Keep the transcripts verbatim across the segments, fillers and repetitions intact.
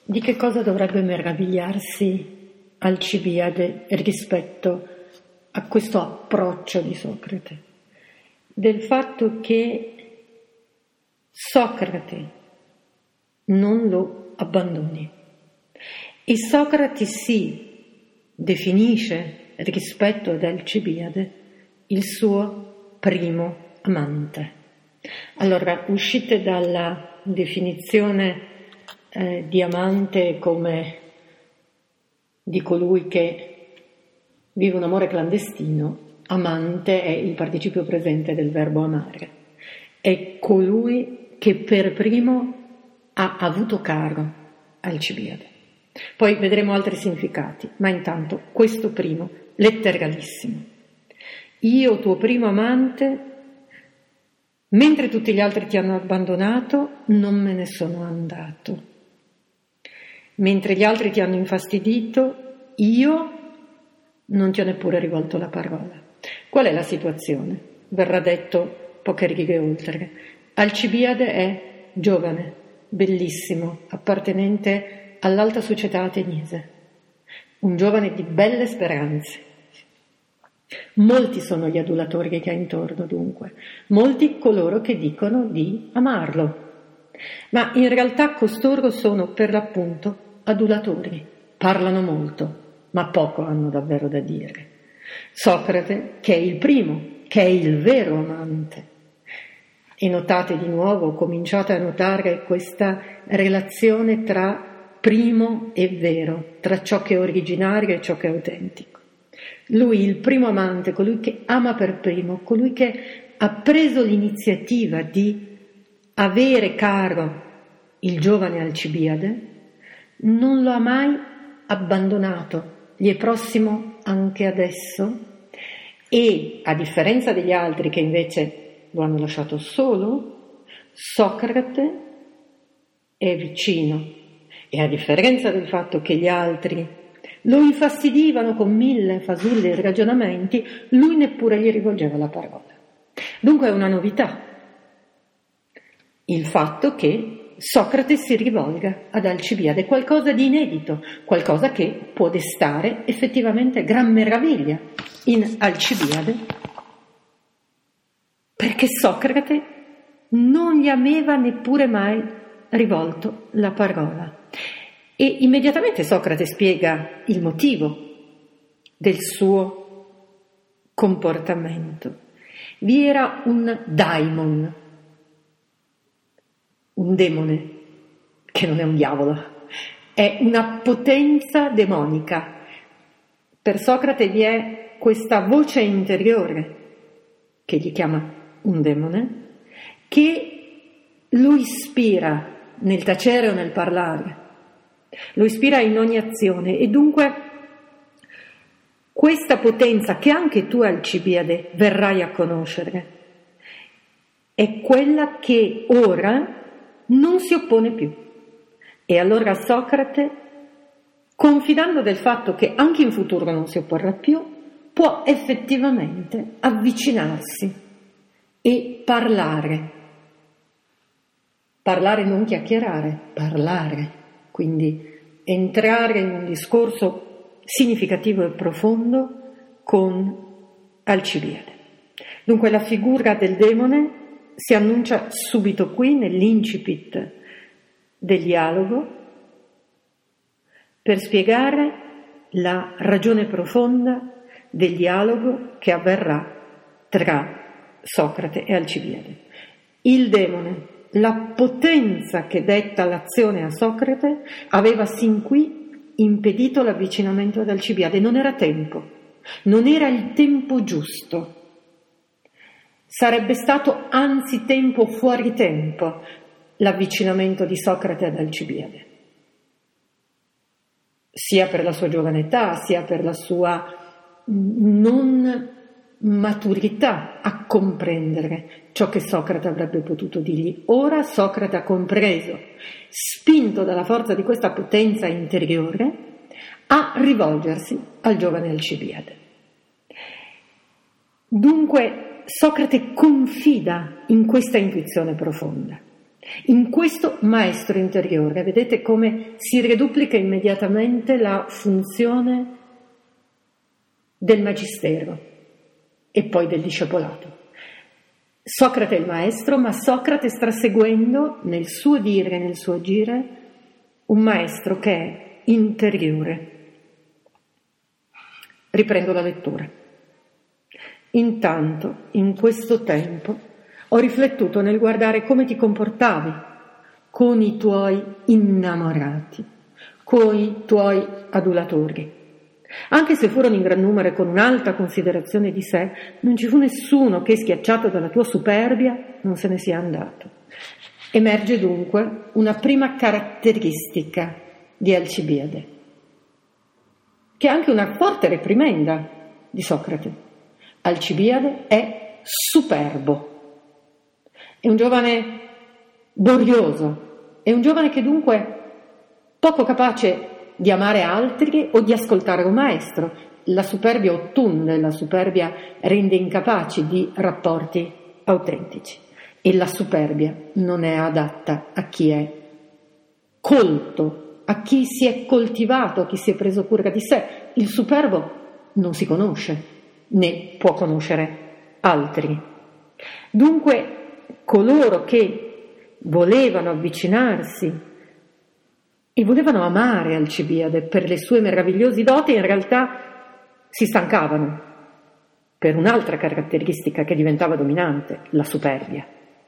Di che cosa dovrebbe meravigliarsi Alcibiade rispetto a questo approccio di Socrate? Del fatto che Socrate non lo abbandoni. E Socrate si definisce rispetto ad Alcibiade il suo primo amante. Allora, uscite dalla definizione eh, di amante come di colui che vive un amore clandestino, amante è il participio presente del verbo amare, è colui che per primo ha avuto caro Alcibiade. Poi vedremo altri significati, ma intanto questo primo, letteralissimo. Io, tuo primo amante, mentre tutti gli altri ti hanno abbandonato, non me ne sono andato. Mentre gli altri ti hanno infastidito, io non ti ho neppure rivolto la parola. Qual è la situazione? Verrà detto poche righe oltre. Alcibiade è giovane, bellissimo, appartenente all'alta società ateniese, un giovane di belle speranze. Molti sono gli adulatori che ha intorno, dunque, molti coloro che dicono di amarlo, ma in realtà costoro sono per l'appunto adulatori, parlano molto, ma poco hanno davvero da dire. Socrate, che è il primo, che è il vero amante. E notate di nuovo, cominciate a notare questa relazione tra primo e vero, tra ciò che è originario e ciò che è autentico. Lui, il primo amante, colui che ama per primo, colui che ha preso l'iniziativa di avere caro il giovane Alcibiade, non lo ha mai abbandonato, gli è prossimo anche adesso e, a differenza degli altri che invece lo hanno lasciato solo, Socrate è vicino e, a differenza del fatto che gli altri lo infastidivano con mille fasulli ragionamenti, lui neppure gli rivolgeva la parola. Dunque è una novità il fatto che Socrate si rivolga ad Alcibiade, qualcosa di inedito, qualcosa che può destare effettivamente gran meraviglia in Alcibiade, perché Socrate non gli aveva neppure mai rivolto la parola. E immediatamente Socrate spiega il motivo del suo comportamento. Vi era un daimon, un demone, che non è un diavolo, è una potenza demonica. Per Socrate vi è questa voce interiore, che gli chiama un demone, che lo ispira nel tacere o nel parlare, lo ispira in ogni azione e dunque questa potenza che anche tu, Alcibiade, verrai a conoscere è quella che ora non si oppone più. E allora Socrate, confidando del fatto che anche in futuro non si opporrà più, può effettivamente avvicinarsi e parlare. Parlare, non chiacchierare, parlare. Quindi entrare in un discorso significativo e profondo con Alcibiade. Dunque la figura del demone si annuncia subito qui nell'incipit del dialogo per spiegare la ragione profonda del dialogo che avverrà tra Socrate e Alcibiade. Il demone, la potenza che detta l'azione a Socrate, aveva sin qui impedito l'avvicinamento ad Alcibiade. Non era tempo, non era il tempo giusto. Sarebbe stato anzi tempo fuori tempo l'avvicinamento di Socrate ad Alcibiade, sia per la sua giovane età, sia per la sua non maturità a comprendere ciò che Socrate avrebbe potuto dirgli. Ora Socrate ha compreso, spinto dalla forza di questa potenza interiore, a rivolgersi al giovane Alcibiade. Dunque Socrate confida in questa intuizione profonda In questo maestro interiore, vedete come si riduplica immediatamente la funzione del magistero e poi del discepolato. Socrate è il maestro, ma Socrate sta seguendo nel suo dire e nel suo agire un maestro che è interiore. Riprendo la lettura. Intanto, in questo tempo, ho riflettuto nel guardare come ti comportavi con i tuoi innamorati, con i tuoi adulatori. Anche se furono in gran numero e con un'alta considerazione di sé, non ci fu nessuno che, schiacciato dalla tua superbia, non se ne sia andato. Emerge dunque una prima caratteristica di Alcibiade, che è anche una forte reprimenda di Socrate. Alcibiade è superbo, è un giovane borioso, è un giovane che dunque poco capace di amare altri o di ascoltare un maestro. La superbia ottunde, la superbia rende incapaci di rapporti autentici e la superbia non è adatta a chi è colto, a chi si è coltivato, a chi si è preso cura di sé. Il superbo non si conosce, né può conoscere altri. Dunque, coloro che volevano avvicinarsi e volevano amare Alcibiade per le sue meravigliose doti, in realtà si stancavano per un'altra caratteristica che diventava dominante, la superbia.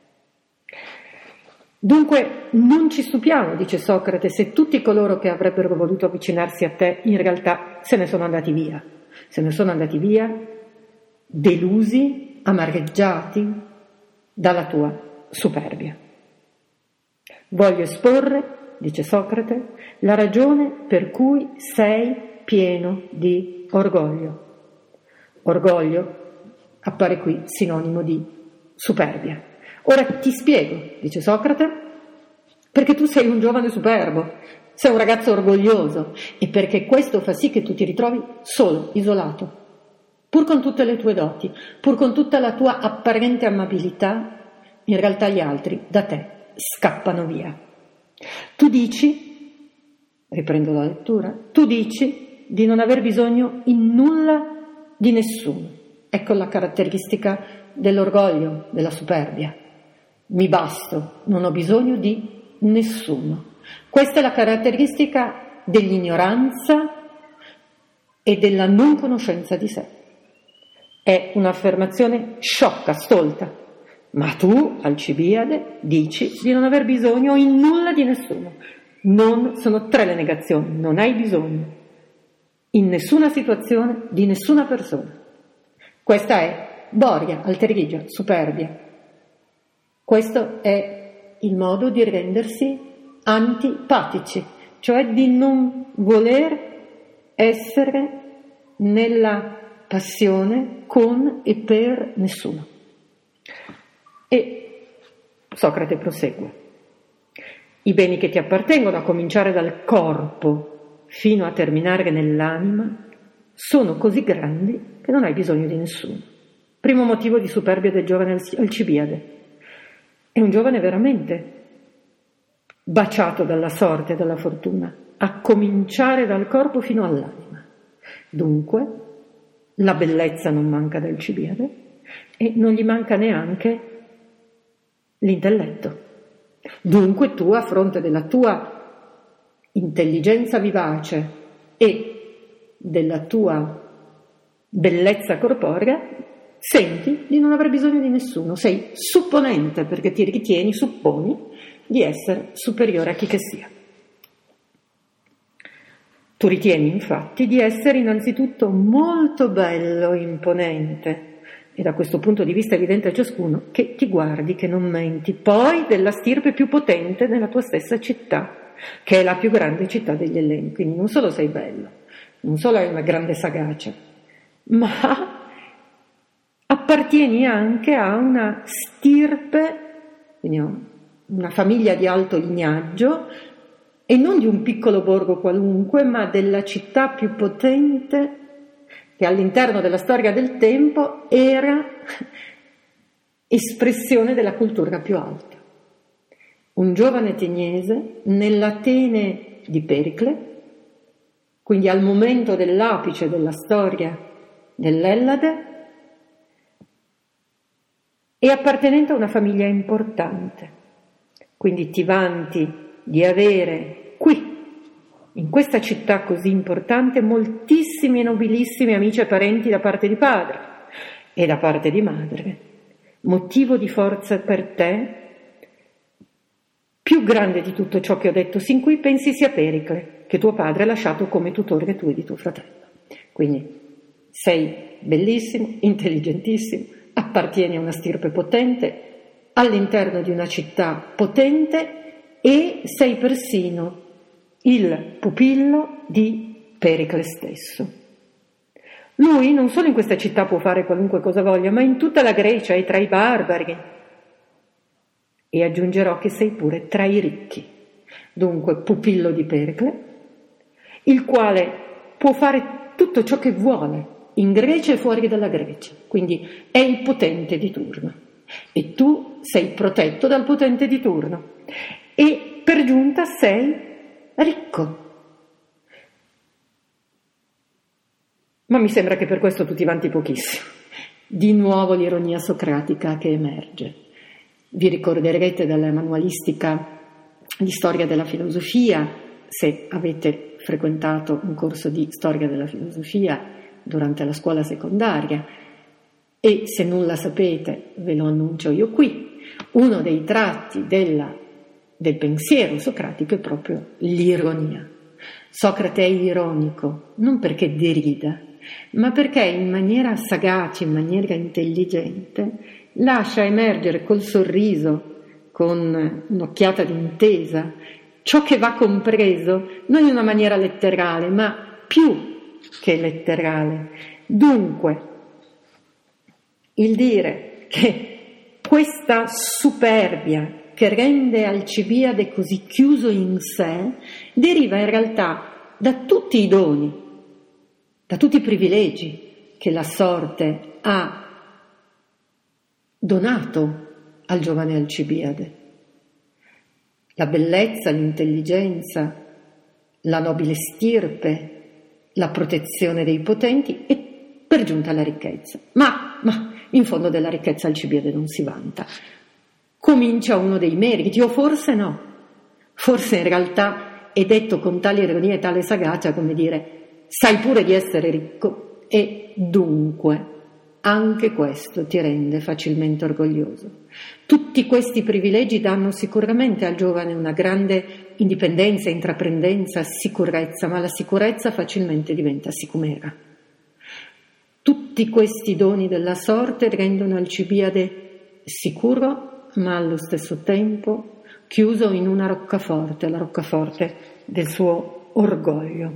Dunque non ci stupiamo, dice Socrate, se tutti coloro che avrebbero voluto avvicinarsi a te in realtà se ne sono andati via, se ne sono andati via delusi, amareggiati dalla tua superbia. Voglio esporre, dice Socrate, la ragione per cui sei pieno di orgoglio. Orgoglio appare qui sinonimo di superbia. Ora ti spiego, dice Socrate, perché tu sei un giovane superbo, sei un ragazzo orgoglioso e perché questo fa sì che tu ti ritrovi solo, isolato, pur con tutte le tue doti, pur con tutta la tua apparente amabilità, in realtà gli altri da te scappano via. Tu dici, riprendo la lettura, tu dici di non aver bisogno in nulla di nessuno. Ecco la caratteristica dell'orgoglio, della superbia. Mi basto, non ho bisogno di nessuno. Questa è la caratteristica dell'ignoranza e della non conoscenza di sé. È un'affermazione sciocca, stolta. Ma tu, Alcibiade, dici di non aver bisogno in nulla di nessuno. Non, sono tre le negazioni. Non hai bisogno in nessuna situazione di nessuna persona. Questa è boria, alterigia, superbia. Questo è il modo di rendersi antipatici, cioè di non voler essere nella passione con e per nessuno. E Socrate prosegue. I beni che ti appartengono, a cominciare dal corpo fino a terminare nell'anima, sono così grandi che non hai bisogno di nessuno. Primo motivo di superbia del giovane Alcibiade. È un giovane veramente baciato dalla sorte e dalla fortuna, a cominciare dal corpo fino all'anima. Dunque, la bellezza non manca ad Alcibiade e non gli manca neanche l'intelletto. Dunque tu, a fronte della tua intelligenza vivace e della tua bellezza corporea, senti di non aver bisogno di nessuno, sei supponente perché ti ritieni, supponi, di essere superiore a chi che sia. Tu ritieni infatti di essere innanzitutto molto bello, imponente, e da questo punto di vista è evidente a ciascuno che ti guardi, che non menti, poi della stirpe più potente nella tua stessa città, che è la più grande città degli Elleni. Quindi non solo sei bello, non solo hai una grande sagacia, ma appartieni anche a una stirpe, quindi una famiglia di alto lignaggio, e non di un piccolo borgo qualunque, ma della città più potente che all'interno della storia del tempo era espressione della cultura più alta. un giovane ateniese nell'Atene di Pericle, quindi al momento dell'apice della storia dell'Ellade, e appartenente a una famiglia importante. Quindi ti vanti di avere qui, in questa città così importante, moltissimi e nobilissimi amici e parenti da parte di padre e da parte di madre. Motivo di forza per te, più grande di tutto ciò che ho detto sin qui, pensi sia Pericle, che tuo padre ha lasciato come tutore tu e di tuo fratello. Quindi sei bellissimo, intelligentissimo, appartieni a una stirpe potente, all'interno di una città potente, e sei persino il pupillo di Pericle stesso. Lui non solo in questa città può fare qualunque cosa voglia, ma in tutta la Grecia e tra i barbari. E aggiungerò che sei pure tra i ricchi. Dunque pupillo di Pericle, il quale può fare tutto ciò che vuole in Grecia e fuori dalla Grecia, quindi è il potente di turno, e tu sei protetto dal potente di turno, e per giunta sei ricco. Ma mi sembra che per questo tu ti vanti pochissimo. Di nuovo l'ironia socratica che emerge. Vi ricorderete dalla manualistica di storia della filosofia, se avete frequentato un corso di storia della filosofia durante la scuola secondaria, e se non la sapete ve lo annuncio io qui. Uno dei tratti della, del pensiero socratico è proprio l'ironia. Socrate è ironico non perché derida, ma perché in maniera sagace, in maniera intelligente, lascia emergere col sorriso, con un'occhiata di intesa, ciò che va compreso non in una maniera letterale, ma più che letterale. Dunque, il dire che questa superbia che rende Alcibiade così chiuso in sé deriva in realtà da tutti i doni, da tutti i privilegi che la sorte ha donato al giovane Alcibiade. La bellezza, l'intelligenza, la nobile stirpe, la protezione dei potenti e per giunta la ricchezza. Ma, ma in fondo della ricchezza Alcibiade non si vanta. Comincia uno dei meriti, o forse no. Forse in realtà è detto con tale ironia e tale sagacia come dire: sai pure di essere ricco e dunque anche questo ti rende facilmente orgoglioso. Tutti questi privilegi danno sicuramente al giovane una grande indipendenza, intraprendenza, sicurezza, ma la sicurezza facilmente diventa sicumera. Tutti questi doni della sorte rendono Alcibiade sicuro, ma allo stesso tempo chiuso in una roccaforte, la roccaforte del suo orgoglio.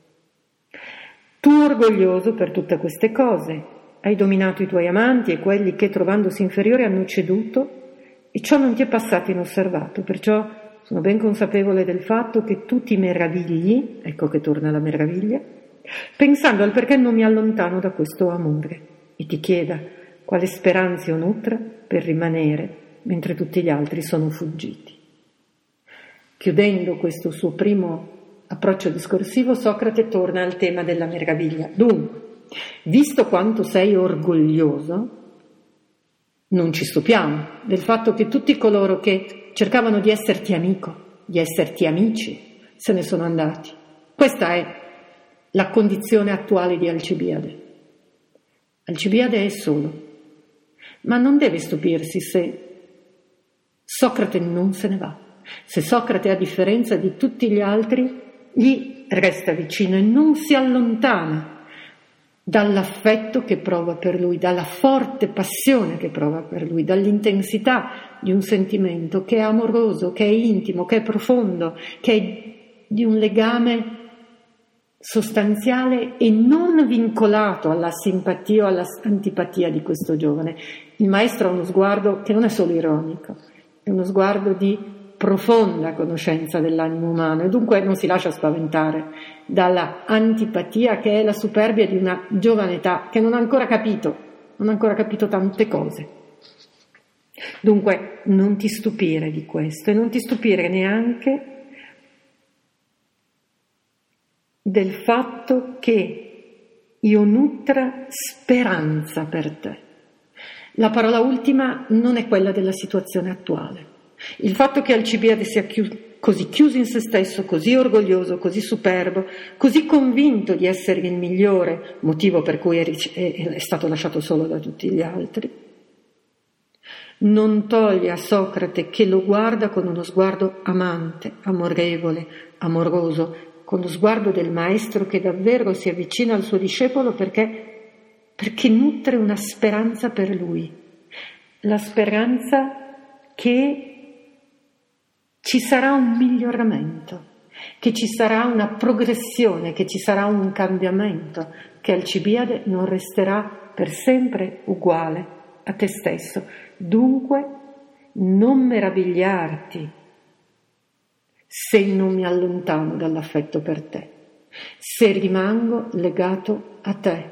Tu orgoglioso per tutte queste cose, hai dominato i tuoi amanti e quelli che, trovandosi inferiori, hanno ceduto, e ciò non ti è passato inosservato, perciò sono ben consapevole del fatto che tu ti meravigli, ecco che torna la meraviglia, pensando al perché non mi allontano da questo amore, e ti chieda quale speranze io nutra per rimanere mentre tutti gli altri sono fuggiti. Chiudendo questo suo primo approccio discorsivo, Socrate torna al tema della meraviglia. Dunque, visto quanto sei orgoglioso, non ci stupiamo del fatto che tutti coloro che cercavano di esserti amico, di esserti amici, se ne sono andati. Questa è la condizione attuale di Alcibiade. Alcibiade è solo, ma non deve stupirsi se Socrate non se ne va. Se Socrate, a differenza di tutti gli altri, gli resta vicino e non si allontana dall'affetto che prova per lui, dalla forte passione che prova per lui, dall'intensità di un sentimento che è amoroso, che è intimo, che è profondo, che è di un legame sostanziale e non vincolato alla simpatia o alla antipatia di questo giovane. Il maestro ha uno sguardo che non è solo ironico, è uno sguardo di profonda conoscenza dell'animo umano e dunque non si lascia spaventare dalla antipatia che è la superbia di una giovane età che non ha ancora capito, non ha ancora capito tante cose. Dunque non ti stupire di questo e non ti stupire neanche del fatto che io nutra speranza per te. La parola ultima non è quella della situazione attuale. Il fatto che Alcibiade sia chiuso, così chiuso in se stesso, così orgoglioso, così superbo, così convinto di essere il migliore, motivo per cui è, è stato lasciato solo da tutti gli altri, non toglie a Socrate che lo guarda con uno sguardo amante, amorevole, amoroso, con lo sguardo del maestro che davvero si avvicina al suo discepolo perché, perché nutre una speranza per lui, la speranza che ci sarà un miglioramento, che ci sarà una progressione, che ci sarà un cambiamento, che Alcibiade non resterà per sempre uguale a te stesso. Dunque non meravigliarti se non mi allontano dall'affetto per te, se rimango legato a te.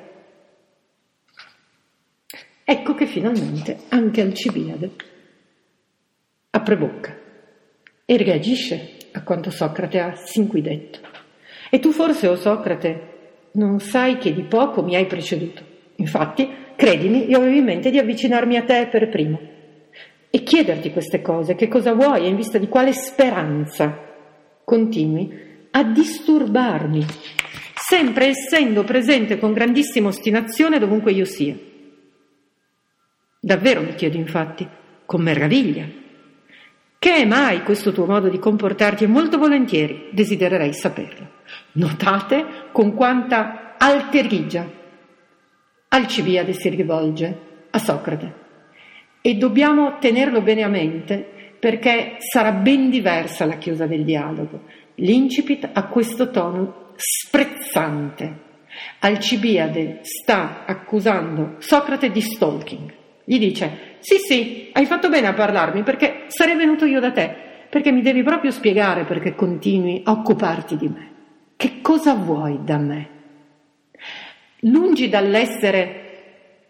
Ecco che finalmente anche Alcibiade apre bocca e reagisce a quanto Socrate ha sin qui detto. E tu forse, o Socrate, non sai che di poco mi hai preceduto. Infatti, credimi, io avevo in mente di avvicinarmi a te per primo e chiederti queste cose, che cosa vuoi e in vista di quale speranza continui a disturbarmi, sempre essendo presente con grandissima ostinazione dovunque io sia. Davvero mi chiedo, infatti, con meraviglia, che è mai questo tuo modo di comportarti? E molto volentieri desidererei saperlo. Notate con quanta alterigia Alcibiade si rivolge a Socrate e dobbiamo tenerlo bene a mente perché sarà ben diversa la chiusa del dialogo. L'incipit ha questo tono sprezzante. Alcibiade sta accusando Socrate di stalking. Gli dice: sì sì, hai fatto bene a parlarmi perché sarei venuto io da te, perché mi devi proprio spiegare perché continui a occuparti di me. Che cosa vuoi da me? Lungi dall'essere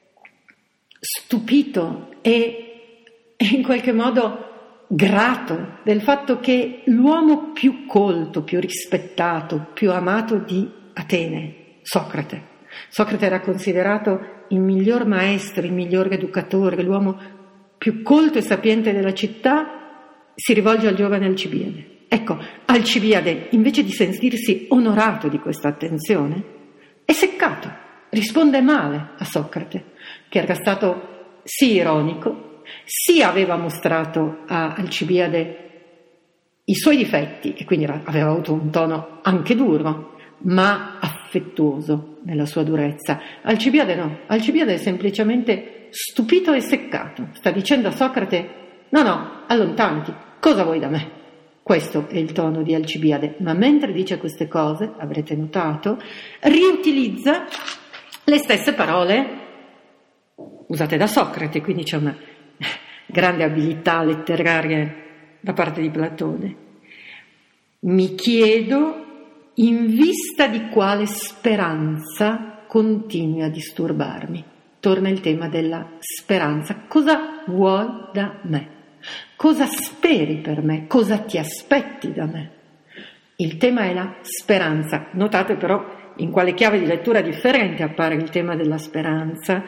stupito e, e in qualche modo grato del fatto che l'uomo più colto, più rispettato, più amato di Atene, Socrate. Socrate era considerato il miglior maestro, il miglior educatore, l'uomo più colto e sapiente della città, si rivolge al giovane Alcibiade. Ecco, Alcibiade, invece di sentirsi onorato di questa attenzione, è seccato, risponde male a Socrate, che era stato sì ironico, sì aveva mostrato a Alcibiade i suoi difetti e quindi aveva avuto un tono anche duro, ma affettuoso nella sua durezza. Alcibiade no, Alcibiade è semplicemente stupito e seccato, sta dicendo a Socrate: no no, allontanati, cosa vuoi da me? Questo è il tono di Alcibiade, ma mentre dice queste cose, avrete notato, riutilizza le stesse parole usate da Socrate, quindi c'è una grande abilità letteraria da parte di Platone. Mi chiedo in vista di quale speranza continui a disturbarmi. Torna il tema della speranza. Cosa vuoi da me? Cosa speri per me? Cosa ti aspetti da me? Il tema è la speranza. Notate però in quale chiave di lettura differente appare il tema della speranza,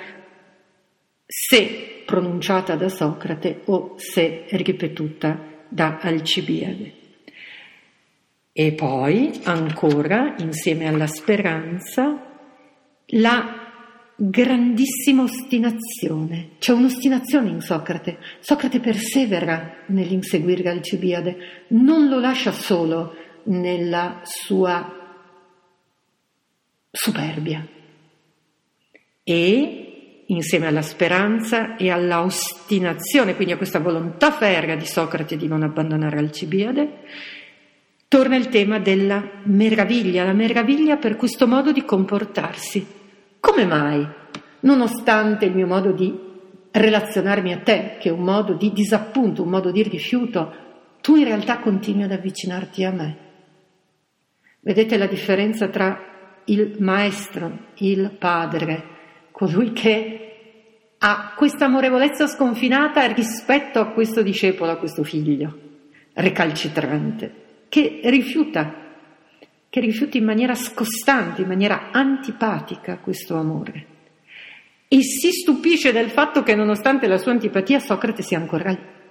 se pronunciata da Socrate o se ripetuta da Alcibiade. E poi, ancora, insieme alla speranza, la grandissima ostinazione. C'è un'ostinazione in Socrate. Socrate persevera nell'inseguire Alcibiade, non lo lascia solo nella sua superbia. E, insieme alla speranza e alla ostinazione, quindi a questa volontà ferrea di Socrate di non abbandonare Alcibiade, torna il tema della meraviglia, la meraviglia per questo modo di comportarsi. Come mai, nonostante il mio modo di relazionarmi a te, che è un modo di disappunto, un modo di rifiuto, tu in realtà continui ad avvicinarti a me? Vedete la differenza tra il maestro, il padre, colui che ha questa amorevolezza sconfinata rispetto a questo discepolo, a questo figlio recalcitrante, che rifiuta, che rifiuta in maniera scostante, in maniera antipatica questo amore. E si stupisce del fatto che nonostante la sua antipatia Socrate sia ancora